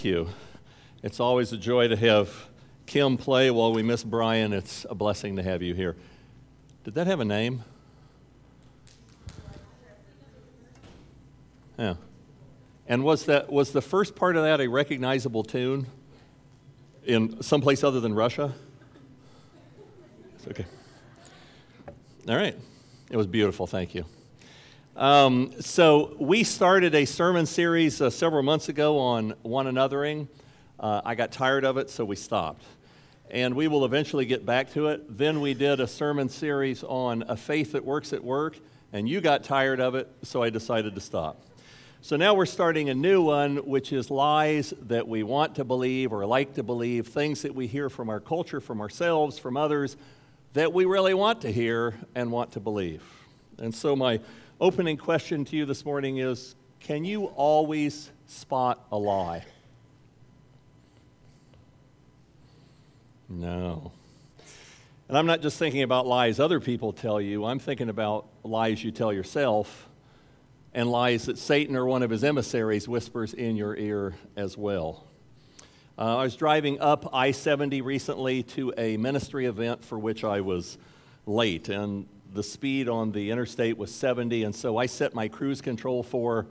You. It's always a joy to have Kim play while we miss Brian. It's a blessing to have you here. Did that have a name? Yeah. And was the first part of that a recognizable tune in someplace other than Russia? It's okay. All right. It was beautiful. Thank you. So we started a sermon series several months ago on one anothering. I got tired of it, so we stopped. And we will eventually get back to it. Then we did a sermon series on a faith that works at work, and you got tired of it, so I decided to stop. So now we're starting a new one, which is lies that we want to believe or like to believe, things that we hear from our culture, from ourselves, from others, that we really want to hear and want to believe. And so my opening question to you this morning is, can you always spot a lie? No. And I'm not just thinking about lies other people tell you. I'm thinking about lies you tell yourself and lies that Satan or one of his emissaries whispers in your ear as well. I was driving up I-70 recently to a ministry event for which I was late, and the speed on the interstate was 70, and so I set my cruise control for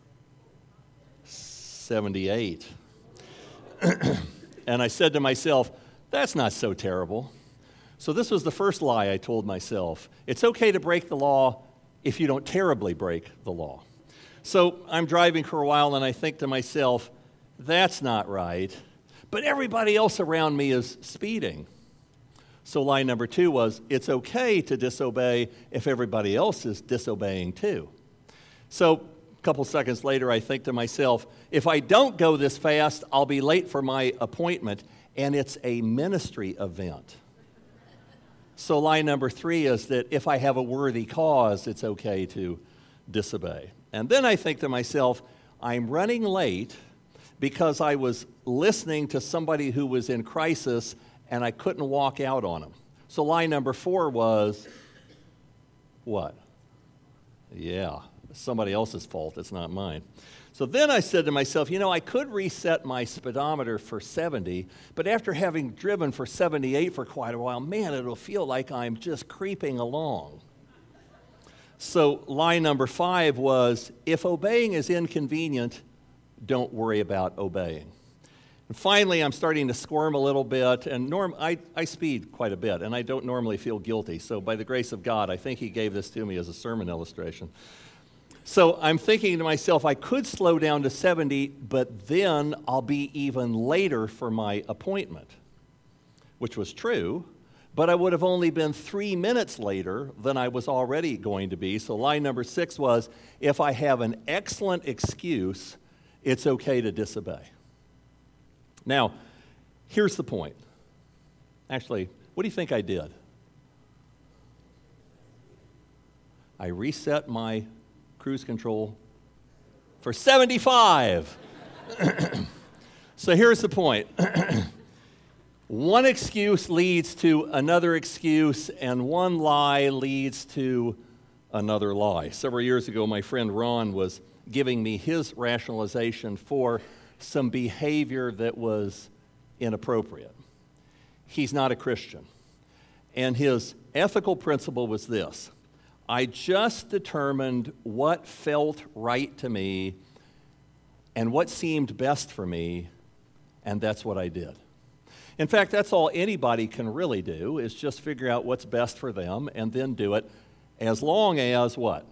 78. And I said to myself, that's not so terrible. So this was the first lie I told myself. It's okay to break the law if you don't terribly break the law. So I'm driving for a while and I think to myself, that's not right. But everybody else around me is speeding. So lie number 2 was, it's okay to disobey if everybody else is disobeying too. So a couple seconds later, I think to myself, if I don't go this fast, I'll be late for my appointment, and it's a ministry event. So lie number 3 is that if I have a worthy cause, it's okay to disobey. And then I think to myself, I'm running late because I was listening to somebody who was in crisis and I couldn't walk out on them. So lie number 4 was, what? Yeah, somebody else's fault, it's not mine. So then I said to myself, I could reset my speedometer for 70, but after having driven for 78 for quite a while, man, it'll feel like I'm just creeping along. So lie number 5 was, if obeying is inconvenient, don't worry about obeying. And finally, I'm starting to squirm a little bit, and I speed quite a bit, and I don't normally feel guilty. So by the grace of God, I think he gave this to me as a sermon illustration. So I'm thinking to myself, I could slow down to 70, but then I'll be even later for my appointment, which was true, but I would have only been 3 minutes later than I was already going to be. So lie number 6 was, if I have an excellent excuse, it's okay to disobey. Now, here's the point. Actually, what do you think I did? I reset my cruise control for 75. So here's the point. One excuse leads to another excuse, and one lie leads to another lie. Several years ago, my friend Ron was giving me his rationalization for some behavior that was inappropriate. He's not a Christian. And his ethical principle was this: I just determined what felt right to me and what seemed best for me, and that's what I did. In fact, that's all anybody can really do, is just figure out what's best for them and then do it, as long as what?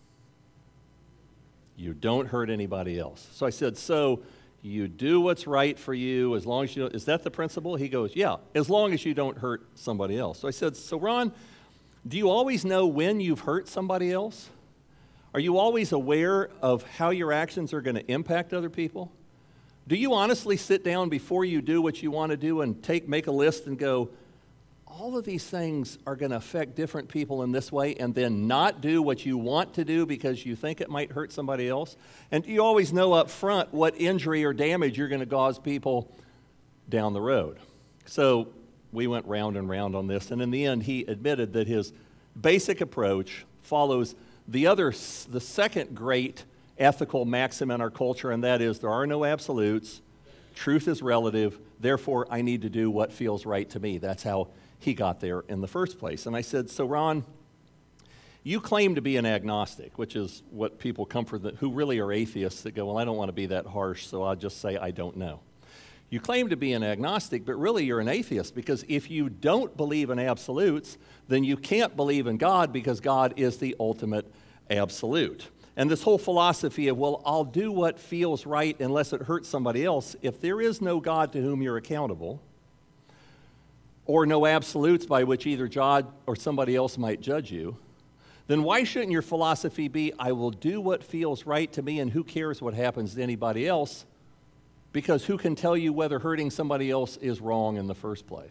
You don't hurt anybody else. So I said, so you do what's right for you as long as you don't, is that the principle? He goes, yeah, as long as you don't hurt somebody else. So I said, so Ron, do you always know when you've hurt somebody else? Are you always aware of how your actions are going to impact other people? Do you honestly sit down before you do what you want to do and make a list and go, all of these things are going to affect different people in this way, and then not do what you want to do because you think it might hurt somebody else? And do you always know up front what injury or damage you're going to cause people down the road? So we went round and round on this, and in the end, he admitted that his basic approach follows the second great ethical maxim in our culture, and that is there are no absolutes, Truth is relative, therefore I need to do what feels right to me. That's how he got there in the first place. And I said, so Ron, you claim to be an agnostic, which is what people come for who really are atheists that go, well, I don't want to be that harsh, so I'll just say I don't know. You claim to be an agnostic, but really you're an atheist, because if you don't believe in absolutes, then you can't believe in God, because God is the ultimate absolute. And this whole philosophy of, well, I'll do what feels right unless it hurts somebody else, if there is no God to whom you're accountable, or no absolutes by which either God or somebody else might judge you, then why shouldn't your philosophy be, I will do what feels right to me, and who cares what happens to anybody else? Because who can tell you whether hurting somebody else is wrong in the first place?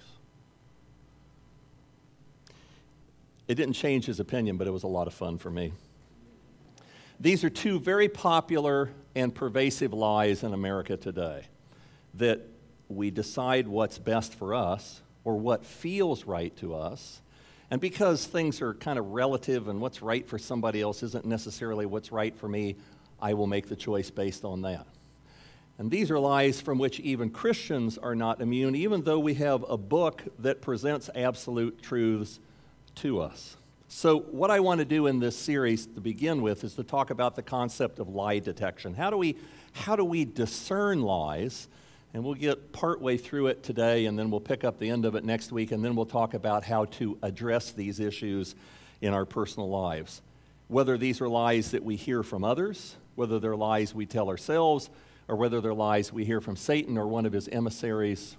It didn't change his opinion, but it was a lot of fun for me. These are two very popular and pervasive lies in America today, that we decide what's best for us or what feels right to us, and because things are kind of relative and what's right for somebody else isn't necessarily what's right for me, I will make the choice based on that. And these are lies from which even Christians are not immune, even though we have a book that presents absolute truths to us. So what I want to do in this series to begin with is to talk about the concept of lie detection. How do we discern lies? And we'll get partway through it today, and then we'll pick up the end of it next week, and then we'll talk about how to address these issues in our personal lives. Whether these are lies that we hear from others, whether they're lies we tell ourselves, or whether they're lies we hear from Satan or one of his emissaries.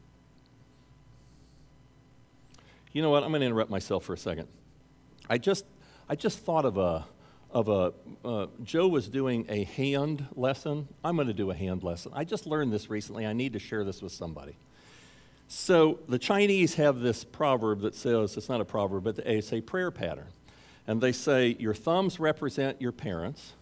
You know what? I'm going to interrupt myself for a second. I just thought of Joe was doing a hand lesson. I'm going to do a hand lesson. I just learned this recently. I need to share this with somebody. So the Chinese have this proverb that says, it's not a proverb, but it's a prayer pattern. And they say, your thumbs represent your parents,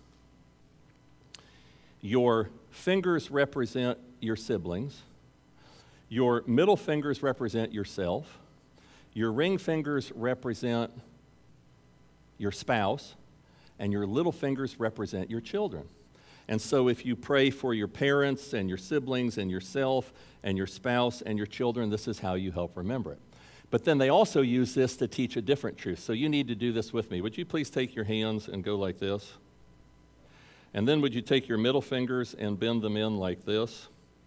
your fingers represent your siblings, your middle fingers represent yourself, your ring fingers represent your spouse, and your little fingers represent your children. And so if you pray for your parents and your siblings and yourself and your spouse and your children, this is how you help remember it. But then they also use this to teach a different truth. So you need to do this with me. Would you please take your hands and go like this? And then would you take your middle fingers and bend them in like this?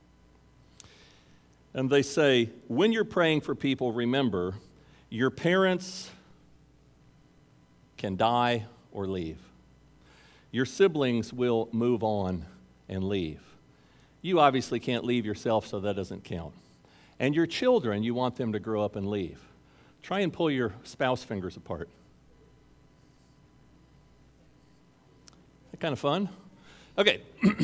And they say, when you're praying for people, remember, your parents can die or leave. Your siblings will move on and leave. You obviously can't leave yourself, so that doesn't count. And your children, you want them to grow up and leave. Try and pull your spouse fingers apart. That kind of fun? Okay.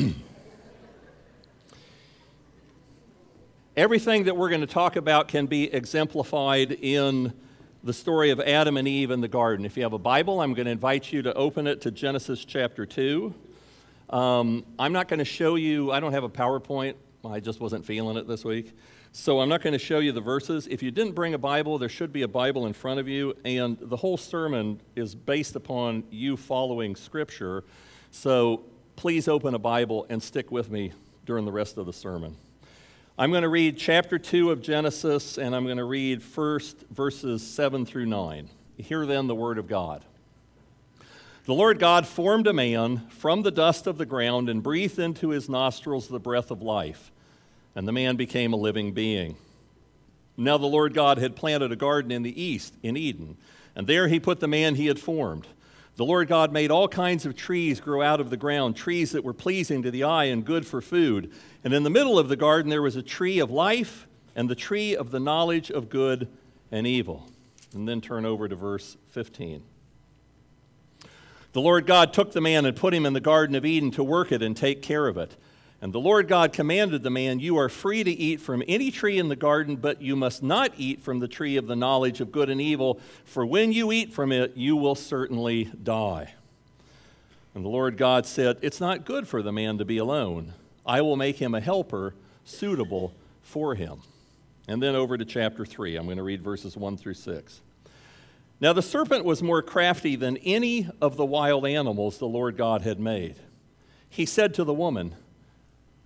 Everything that we're going to talk about can be exemplified in the story of Adam and Eve in the garden. If you have a Bible, I'm going to invite you to open it to Genesis chapter 2. I'm not going to show you, I don't have a PowerPoint. I just wasn't feeling it this week. So I'm not going to show you the verses. If you didn't bring a Bible, there should be a Bible in front of you, and the whole sermon is based upon you following Scripture. So please open a Bible and stick with me during the rest of the sermon. I'm going to read chapter 2 of Genesis, and I'm going to read first verses 7 through 9. Hear then the word of God. The Lord God formed a man from the dust of the ground and breathed into his nostrils the breath of life, and the man became a living being. Now the Lord God had planted a garden in the east, in Eden, and there he put the man he had formed. The Lord God made all kinds of trees grow out of the ground, trees that were pleasing to the eye and good for food. And in the middle of the garden there was a tree of life and the tree of the knowledge of good and evil. And then turn over to verse 15. The Lord God took the man and put him in the Garden of Eden to work it and take care of it. And the Lord God commanded the man, you are free to eat from any tree in the garden, but you must not eat from the tree of the knowledge of good and evil, for when you eat from it, you will certainly die. And the Lord God said, it's not good for the man to be alone. I will make him a helper suitable for him. And then over to chapter 3. I'm going to read verses 1 through 6. Now the serpent was more crafty than any of the wild animals the Lord God had made. He said to the woman,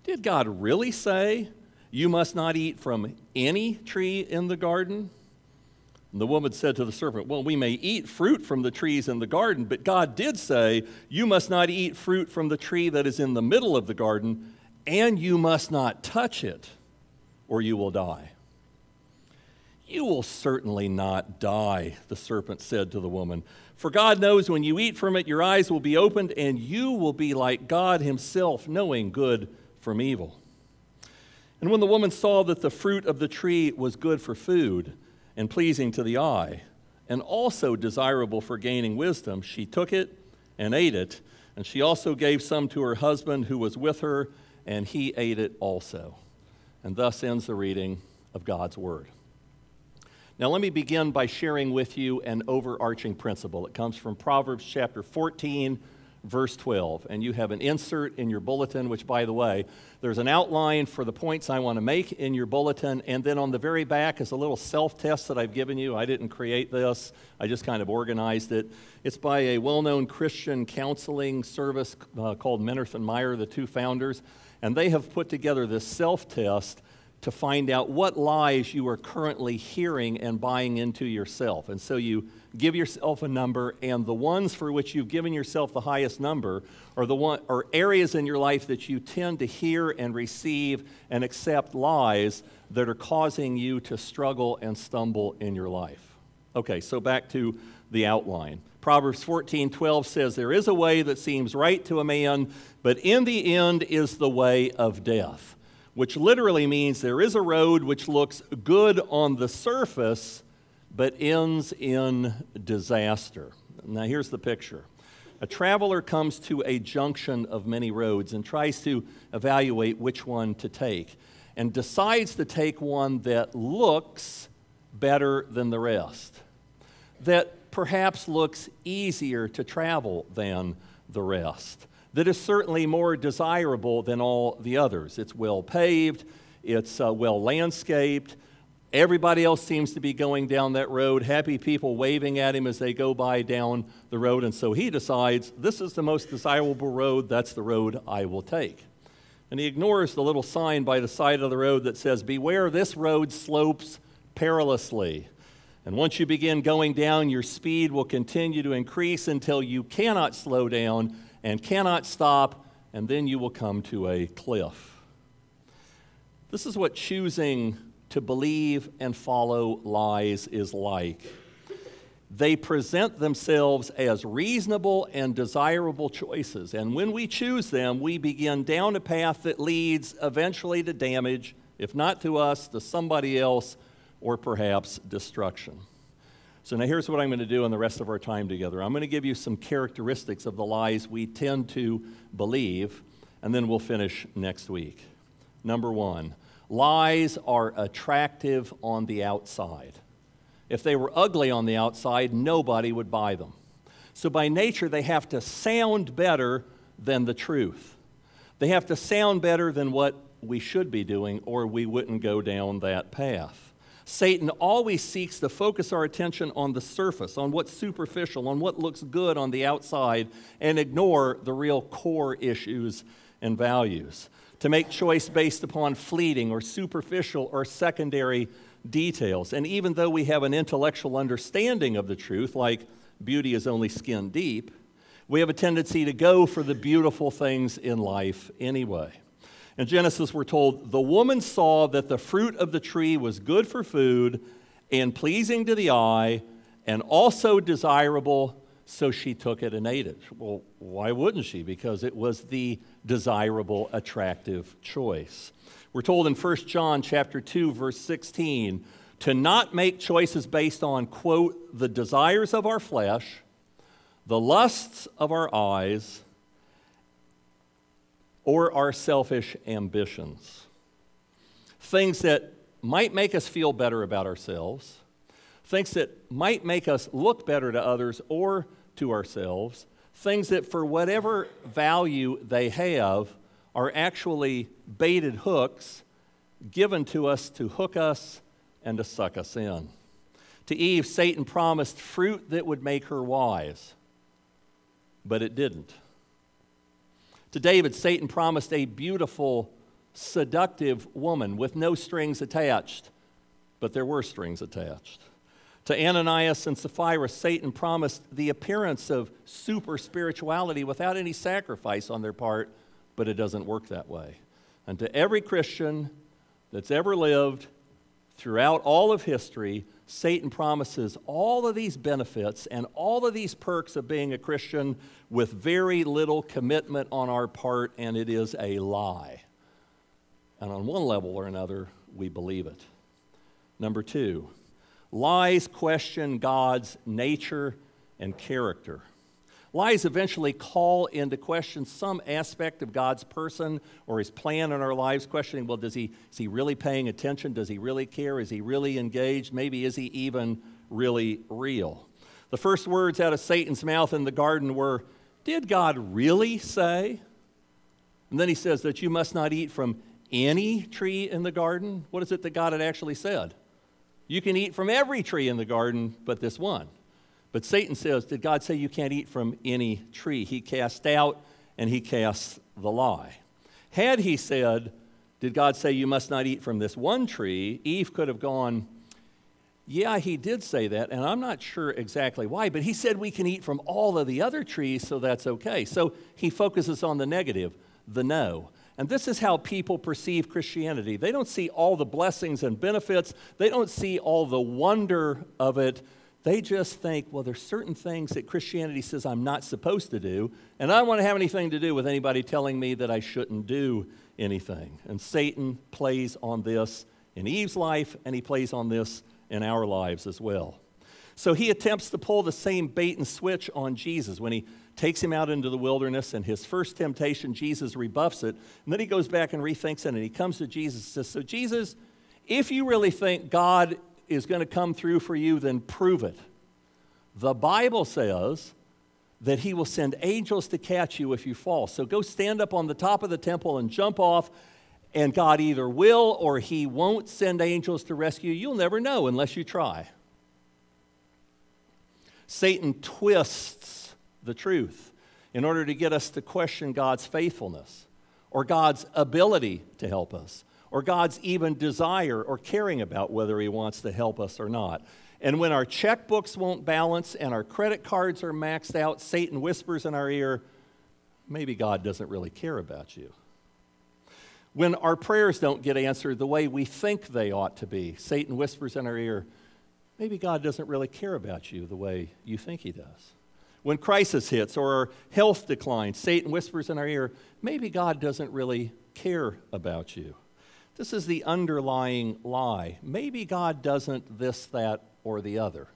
Did God really say, you must not eat from any tree in the garden? And the woman said to the serpent, well, we may eat fruit from the trees in the garden, but God did say, you must not eat fruit from the tree that is in the middle of the garden, and you must not touch it, or you will die. You will certainly not die, the serpent said to the woman. For God knows when you eat from it, your eyes will be opened, and you will be like God himself, knowing good from evil. And when the woman saw that the fruit of the tree was good for food and pleasing to the eye, and also desirable for gaining wisdom, she took it and ate it. And she also gave some to her husband who was with her, and he ate it also. And thus ends the reading of God's word. Now let me begin by sharing with you an overarching principle. It comes from Proverbs chapter 14, verse 12. And you have an insert in your bulletin, which, by the way, there's an outline for the points I want to make in your bulletin. And then on the very back is a little self-test that I've given you. I didn't create this. I just kind of organized it. It's by a well-known Christian counseling service called Menarth and Meyer, the two founders. And they have put together this self-test to find out what lies you are currently hearing and buying into yourself. And so you give yourself a number, and the ones for which you've given yourself the highest number are areas in your life that you tend to hear and receive and accept lies that are causing you to struggle and stumble in your life. Okay, so back to the outline. Proverbs 14:12 says, there is a way that seems right to a man, but in the end is the way of death. Which literally means there is a road which looks good on the surface, but ends in disaster. Now here's the picture. A traveler comes to a junction of many roads and tries to evaluate which one to take, and decides to take one that looks better than the rest, that perhaps looks easier to travel than the rest, that is certainly more desirable than all the others. It's well paved, it's well landscaped. Everybody else seems to be going down that road, happy people waving at him as they go by down the road, and so he decides, this is the most desirable road, that's the road I will take. And he ignores the little sign by the side of the road that says, beware, this road slopes perilously. And once you begin going down, your speed will continue to increase until you cannot slow down and cannot stop, and then you will come to a cliff. This is what choosing to believe and follow lies is like. They present themselves as reasonable and desirable choices, and when we choose them, we begin down a path that leads eventually to damage, if not to us, to somebody else, or perhaps destruction. So now here's what I'm going to do in the rest of our time together. I'm going to give you some characteristics of the lies we tend to believe, and then we'll finish next week. Number one, lies are attractive on the outside. If they were ugly on the outside, nobody would buy them. So by nature, they have to sound better than the truth. They have to sound better than what we should be doing, or we wouldn't go down that path. Satan always seeks to focus our attention on the surface, on what's superficial, on what looks good on the outside, and ignore the real core issues and values. To make choice based upon fleeting or superficial or secondary details. And even though we have an intellectual understanding of the truth, like beauty is only skin deep, we have a tendency to go for the beautiful things in life anyway. In Genesis, we're told, the woman saw that the fruit of the tree was good for food and pleasing to the eye and also desirable, so she took it and ate it. Well, why wouldn't she? Because it was the desirable, attractive choice. We're told in 1 John chapter 2, verse 16, to not make choices based on, quote, the desires of our flesh, the lusts of our eyes, or our selfish ambitions. Things that might make us feel better about ourselves, things that might make us look better to others or to ourselves, things that for whatever value they have are actually baited hooks given to us to hook us and to suck us in. To Eve, Satan promised fruit that would make her wise, but it didn't. To David, Satan promised a beautiful seductive woman with no strings attached, but there were strings attached. To Ananias and Sapphira, Satan promised the appearance of super spirituality without any sacrifice on their part, but it doesn't work that way. And to every Christian that's ever lived throughout all of history, Satan promises all of these benefits and all of these perks of being a Christian with very little commitment on our part, and it is a lie. And on one level or another, we believe it. Number two, lies question God's nature and character. Lies eventually call into question some aspect of God's person or his plan in our lives, questioning, well, is he really paying attention? Does he really care? Is he really engaged? Maybe is he even really real? The first words out of Satan's mouth in the garden were, did God really say? And then he says that you must not eat from any tree in the garden. What is it that God had actually said? You can eat from every tree in the garden but this one. But Satan says, did God say you can't eat from any tree? He cast doubt and he casts the lie. Had he said, did God say you must not eat from this one tree? Eve could have gone, yeah, he did say that, and I'm not sure exactly why, but he said we can eat from all of the other trees, so that's okay. So he focuses on the negative, the no. And this is how people perceive Christianity. They don't see all the blessings and benefits. They don't see all the wonder of it. They just think, well, there's certain things that Christianity says I'm not supposed to do, and I don't want to have anything to do with anybody telling me that I shouldn't do anything. And Satan plays on this in Eve's life, and he plays on this in our lives as well. So he attempts to pull the same bait and switch on Jesus when he takes him out into the wilderness, and his first temptation, Jesus rebuffs it, and then he goes back and rethinks it, and he comes to Jesus and says, so Jesus, if you really think God is going to come through for you, then prove it. The Bible says that he will send angels to catch you if you fall. So go stand up on the top of the temple and jump off, and God either will or he won't send angels to rescue you. You'll never know unless you try. Satan twists the truth in order to get us to question God's faithfulness or God's ability to help us, or God's even desire or caring about whether he wants to help us or not. And when our checkbooks won't balance and our credit cards are maxed out, Satan whispers in our ear, maybe God doesn't really care about you. When our prayers don't get answered the way we think they ought to be, Satan whispers in our ear, maybe God doesn't really care about you the way you think he does. When crisis hits or our health declines, Satan whispers in our ear, maybe God doesn't really care about you. This is the underlying lie. Maybe God doesn't this, that, or the other.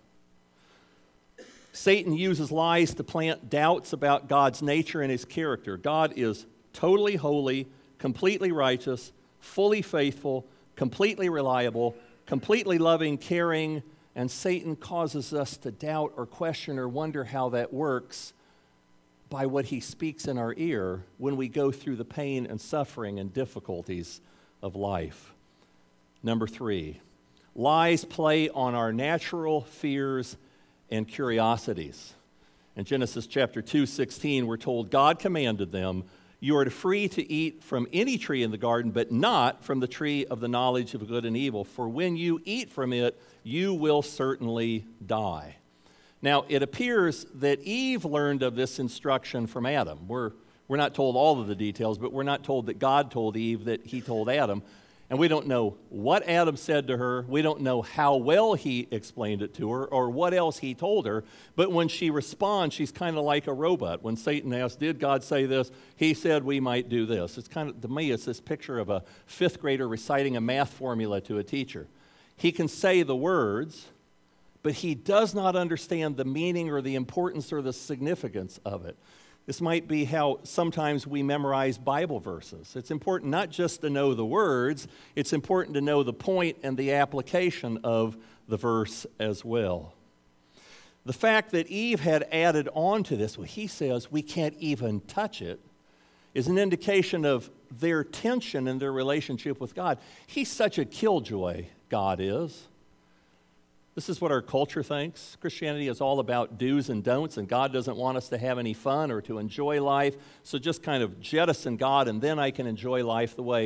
Satan uses lies to plant doubts about God's nature and his character. God is totally holy, completely righteous, fully faithful, completely reliable, completely loving, caring, and Satan causes us to doubt or question or wonder how that works by what he speaks in our ear when we go through the pain and suffering and difficulties of life. Number three, lies play on our natural fears and curiosities. In Genesis chapter 2:16, we're told God commanded them, you are free to eat from any tree in the garden, but not from the tree of the knowledge of good and evil, for when you eat from it, you will certainly die. Now, it appears that Eve learned of this instruction from Adam. We're not told all of the details, but we're not told that God told Eve that he told Adam. And we don't know what Adam said to her. We don't know how well he explained it to her or what else he told her. But when she responds, she's kind of like a robot. When Satan asked, did God say this? He said we might do this. It's kind of, to me, it's this picture of a fifth grader reciting a math formula to a teacher. He can say the words, but he does not understand the meaning or the importance or the significance of it. This might be how sometimes we memorize Bible verses. It's important not just to know the words, it's important to know the point and the application of the verse as well. The fact that Eve had added on to this, well, he says we can't even touch it, is an indication of their tension in their relationship with God. He's such a killjoy, God is. This is what our culture thinks. Christianity is all about do's and don'ts, and God doesn't want us to have any fun or to enjoy life. So just kind of jettison God, and then I can enjoy life the way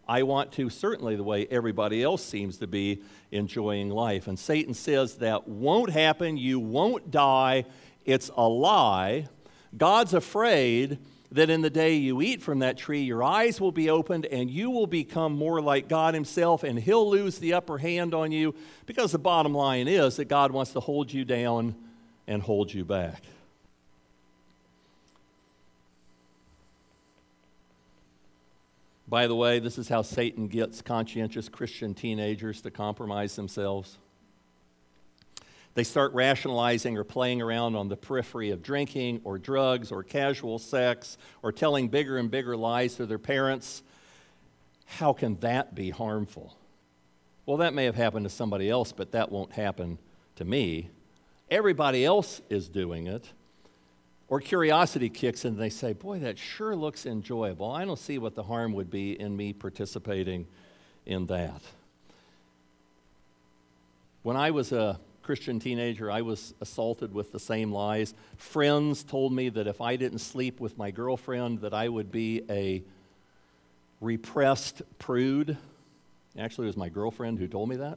I want to, certainly the way everybody else seems to be enjoying life. And Satan says that won't happen. You won't die. It's a lie. God's afraid that in the day you eat from that tree, your eyes will be opened and you will become more like God himself, and he'll lose the upper hand on you, because the bottom line is that God wants to hold you down and hold you back. By the way, this is how Satan gets conscientious Christian teenagers to compromise themselves. They start rationalizing or playing around on the periphery of drinking or drugs or casual sex or telling bigger and bigger lies to their parents. How can that be harmful? Well, that may have happened to somebody else, but that won't happen to me. Everybody else is doing it. Or curiosity kicks in and they say, boy, that sure looks enjoyable. I don't see what the harm would be in me participating in that. When I was a Christian teenager, I was assaulted with the same lies. Friends told me that if I didn't sleep with my girlfriend, that I would be a repressed prude. Actually, it was my girlfriend who told me that.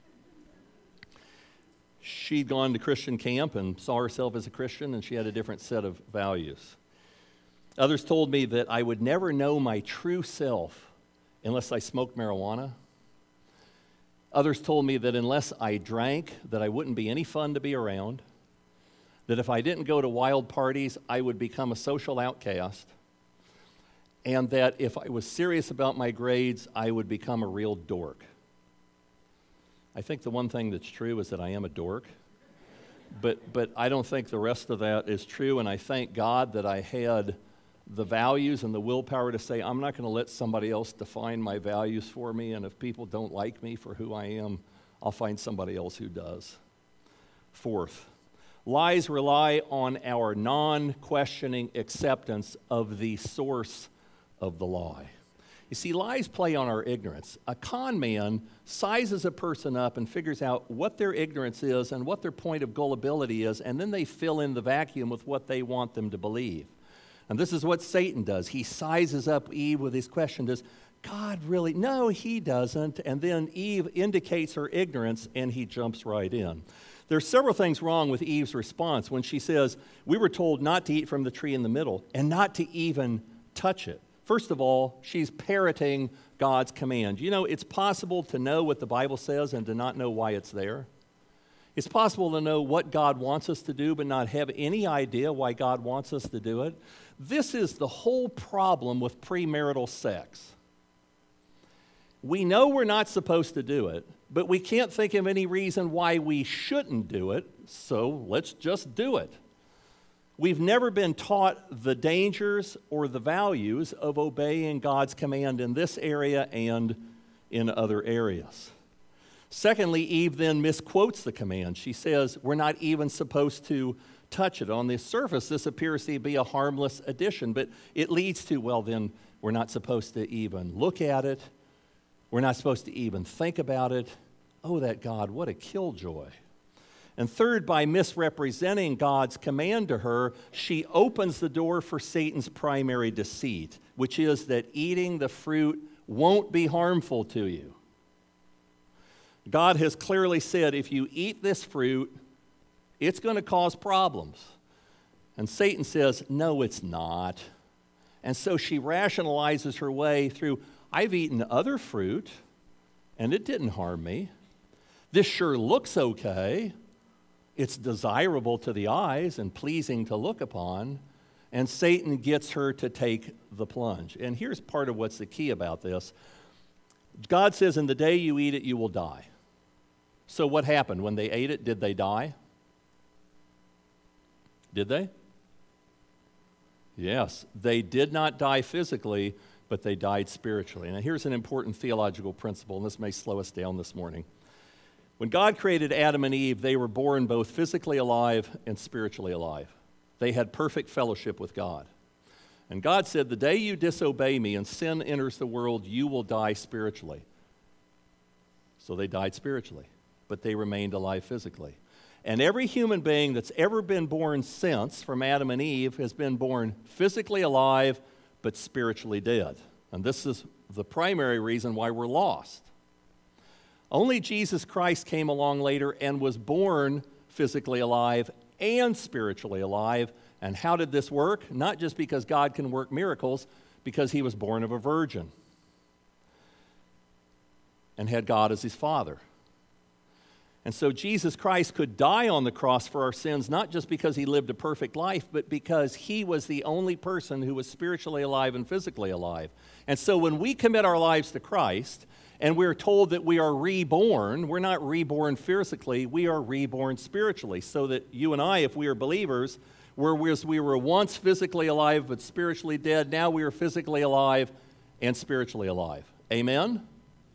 She'd gone to Christian camp and saw herself as a Christian, and she had a different set of values. Others told me that I would never know my true self unless I smoked marijuana. Others told me that unless I drank, that I wouldn't be any fun to be around, that if I didn't go to wild parties, I would become a social outcast, and that if I was serious about my grades, I would become a real dork. I think the one thing that's true is that I am a dork, but I don't think the rest of that is true, and I thank God that I had the values and the willpower to say, I'm not going to let somebody else define my values for me, and if people don't like me for who I am, I'll find somebody else who does. Fourth, lies rely on our non-questioning acceptance of the source of the lie. You see, lies play on our ignorance. A con man sizes a person up and figures out what their ignorance is and what their point of gullibility is, and then they fill in the vacuum with what they want them to believe. And this is what Satan does. He sizes up Eve with his question, does God really? No, he doesn't. And then Eve indicates her ignorance, and he jumps right in. There's several things wrong with Eve's response when she says, we were told not to eat from the tree in the middle and not to even touch it. First of all, she's parroting God's command. You know, it's possible to know what the Bible says and to not know why it's there. It's possible to know what God wants us to do but not have any idea why God wants us to do it. This is the whole problem with premarital sex. We know we're not supposed to do it, but we can't think of any reason why we shouldn't do it, so let's just do it. We've never been taught the dangers or the values of obeying God's command in this area and in other areas. Secondly, Eve then misquotes the command. She says, we're not even supposed to touch it. On the surface, this appears to be a harmless addition, but it leads to, well, then we're not supposed to even look at it. We're not supposed to even think about it. Oh, that God, what a killjoy. And third, by misrepresenting God's command to her, she opens the door for Satan's primary deceit, which is that eating the fruit won't be harmful to you. God has clearly said, if you eat this fruit, it's going to cause problems. And Satan says, no, it's not. And so she rationalizes her way through, I've eaten other fruit, and it didn't harm me. This sure looks okay. It's desirable to the eyes and pleasing to look upon. And Satan gets her to take the plunge. And here's part of what's the key about this. God says, in the day you eat it, you will die. So what happened? When they ate it, did they die? Did they? Yes, they did not die physically, but they died spiritually. Now here's an important theological principle, and this may slow us down this morning. When God created Adam and Eve, they were born both physically alive and spiritually alive. They had perfect fellowship with God. And God said, the day you disobey me and sin enters the world, you will die spiritually. So they died spiritually, but they remained alive physically. And every human being that's ever been born since, from Adam and Eve, has been born physically alive, but spiritually dead. And this is the primary reason why we're lost. Only Jesus Christ came along later and was born physically alive and spiritually alive. And how did this work? Not just because God can work miracles, because he was born of a virgin and had God as his father. And so Jesus Christ could die on the cross for our sins, not just because he lived a perfect life, but because he was the only person who was spiritually alive and physically alive. And so when we commit our lives to Christ, and we're told that we are reborn, we're not reborn physically, we are reborn spiritually. So that you and I, if we are believers, whereas we were once physically alive but spiritually dead, now we are physically alive and spiritually alive. Amen?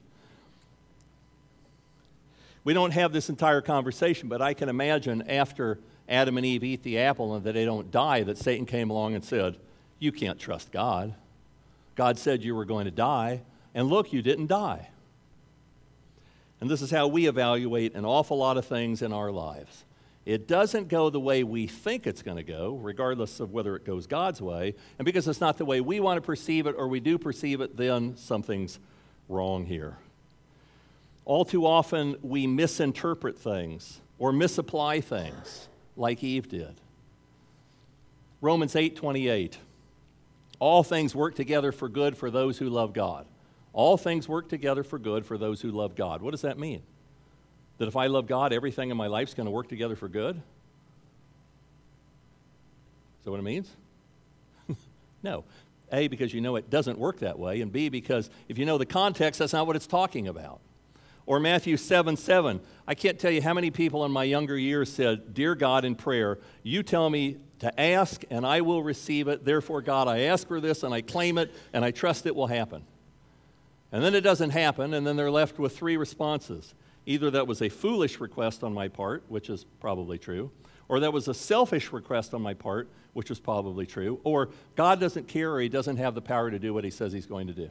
We don't have this entire conversation, but I can imagine after Adam and Eve eat the apple and that they don't die, that Satan came along and said, you can't trust God. God said you were going to die, and look, you didn't die. And this is how we evaluate an awful lot of things in our lives. It doesn't go the way we think it's going to go, regardless of whether it goes God's way. And because it's not the way we want to perceive it or we do perceive it, then something's wrong here. All too often, we misinterpret things or misapply things like Eve did. Romans 8:28. All things work together for good for those who love God. All things work together for good for those who love God. What does that mean? That if I love God, everything in my life is going to work together for good? Is that what it means? No. A, because you know it doesn't work that way, and B, because if you know the context, that's not what it's talking about. Or Matthew 7:7. I can't tell you how many people in my younger years said, Dear God, in prayer, you tell me to ask and I will receive it. Therefore, God, I ask for this and I claim it and I trust it will happen. And then it doesn't happen, and then they're left with three responses. Either that was a foolish request on my part, which is probably true, or that was a selfish request on my part, which is probably true, or God doesn't care or he doesn't have the power to do what he says he's going to do.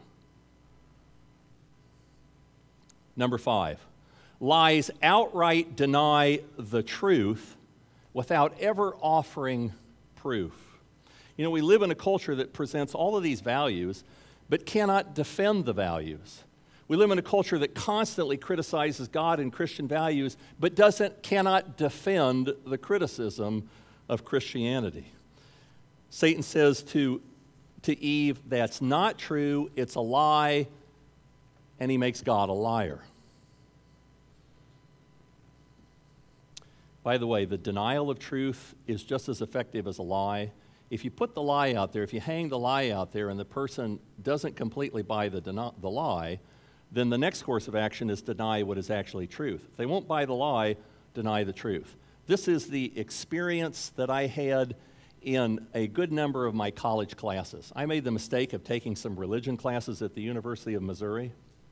Number 5, lies outright deny the truth without ever offering proof. You know, we live in a culture that presents all of these values, but cannot defend the values. We live in a culture that constantly criticizes God and Christian values, but cannot defend the criticism of Christianity. Satan says to Eve, that's not true, it's a lie, and he makes God a liar. By the way, the denial of truth is just as effective as a lie. If you put the lie out there, if you hang the lie out there and the person doesn't completely buy the lie, then the next course of action is deny what is actually truth. If they won't buy the lie, deny the truth. This is the experience that I had in a good number of my college classes. I made the mistake of taking some religion classes at the University of Missouri.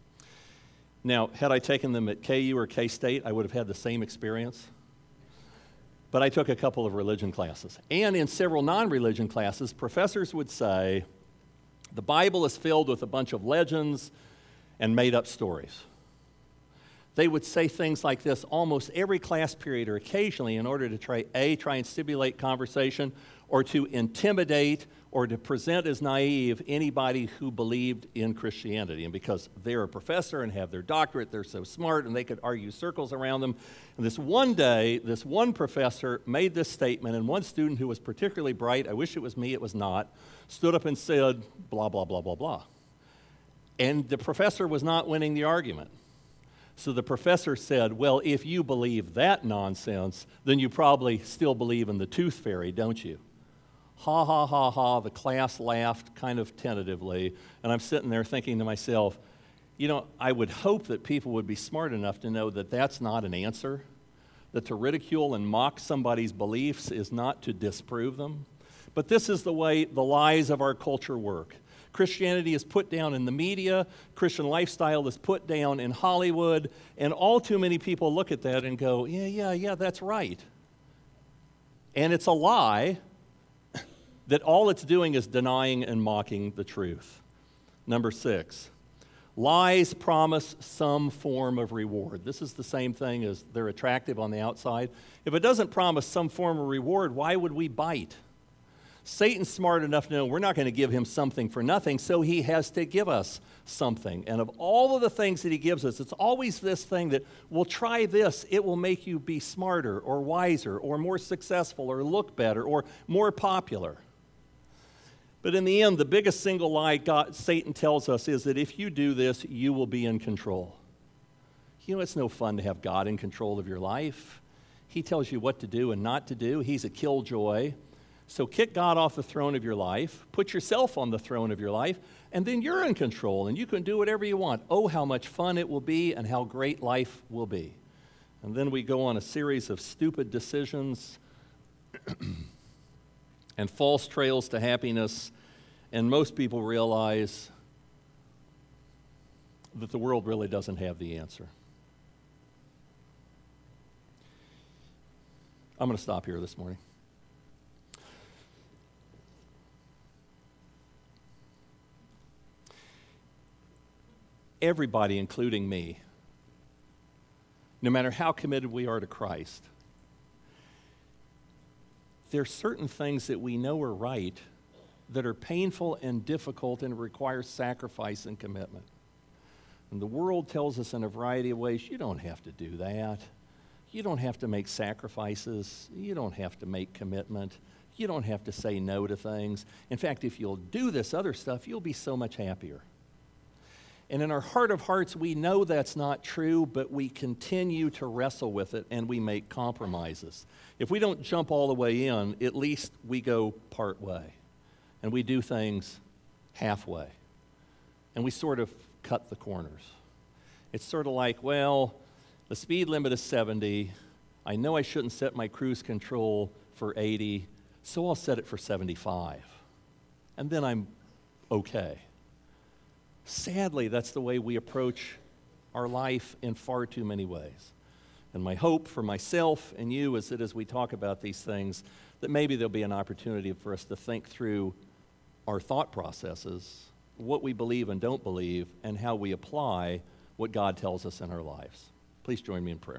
Now, had I taken them at KU or K-State, I would have had the same experience. But I took a couple of religion classes. And in several non-religion classes, professors would say, the Bible is filled with a bunch of legends and made-up stories. They would say things like this almost every class period or occasionally in order to try and stimulate conversation or to intimidate or to present as naive anybody who believed in Christianity. And because they're a professor and have their doctorate, they're so smart and they could argue circles around them. And this one day, this one professor made this statement, and one student who was particularly bright, I wish it was me, it was not, stood up and said, blah, blah, blah, blah, blah. And the professor was not winning the argument. So the professor said, well, if you believe that nonsense, then you probably still believe in the tooth fairy, don't you? Ha, ha, ha, ha. The class laughed kind of tentatively. And I'm sitting there thinking to myself, you know, I would hope that people would be smart enough to know that that's not an answer, that to ridicule and mock somebody's beliefs is not to disprove them. But this is the way the lies of our culture work. Christianity is put down in the media, Christian lifestyle is put down in Hollywood, and all too many people look at that and go, yeah, that's right. And it's a lie that all it's doing is denying and mocking the truth. Number 6, lies promise some form of reward. This is the same thing as they're attractive on the outside. If it doesn't promise some form of reward, why would we bite? Satan's smart enough to know we're not going to give him something for nothing, so he has to give us something. And of all of the things that he gives us, it's always this thing that, well, try this. It will make you be smarter or wiser or more successful or look better or more popular. But in the end, the biggest single lie Satan tells us is that if you do this, you will be in control. You know, it's no fun to have God in control of your life. He tells you what to do and not to do. He's a killjoy. So kick God off the throne of your life, put yourself on the throne of your life, and then you're in control and you can do whatever you want. Oh, how much fun it will be and how great life will be. And then we go on a series of stupid decisions and false trails to happiness, and most people realize that the world really doesn't have the answer. I'm going to stop here this morning. Everybody, including me, no matter how committed we are to Christ, there are certain things that we know are right that are painful and difficult and require sacrifice and commitment. And the world tells us in a variety of ways, you don't have to do that. You don't have to make sacrifices. You don't have to make commitment. You don't have to say no to things. In fact, if you'll do this other stuff, you'll be so much happier. And in our heart of hearts, we know that's not true, but we continue to wrestle with it and we make compromises. If we don't jump all the way in, at least we go part way. And we do things halfway. And we sort of cut the corners. It's sort of like, well, the speed limit is 70. I know I shouldn't set my cruise control for 80, so I'll set it for 75. And then I'm okay. Sadly, that's the way we approach our life in far too many ways. And my hope for myself and you is that as we talk about these things, that maybe there'll be an opportunity for us to think through our thought processes, what we believe and don't believe, and how we apply what God tells us in our lives. Please join me in prayer.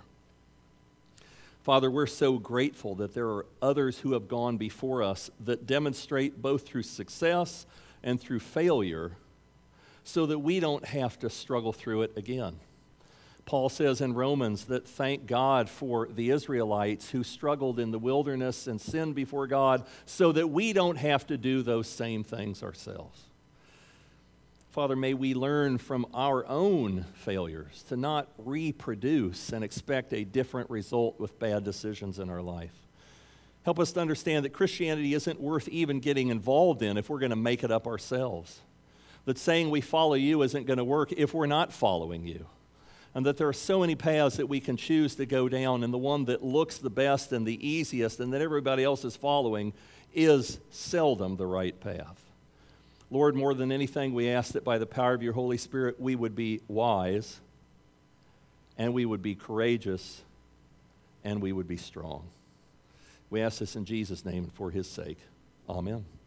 Father, we're so grateful that there are others who have gone before us that demonstrate both through success and through failure so that we don't have to struggle through it again. Paul says in Romans that thank God for the Israelites who struggled in the wilderness and sinned before God so that we don't have to do those same things ourselves. Father, may we learn from our own failures to not reproduce and expect a different result with bad decisions in our life. Help us to understand that Christianity isn't worth even getting involved in if we're going to make it up ourselves. That saying we follow you isn't going to work if we're not following you. And that there are so many paths that we can choose to go down, and the one that looks the best and the easiest and that everybody else is following is seldom the right path. Lord, more than anything, we ask that by the power of your Holy Spirit, we would be wise, and we would be courageous, and we would be strong. We ask this in Jesus' name and for his sake. Amen.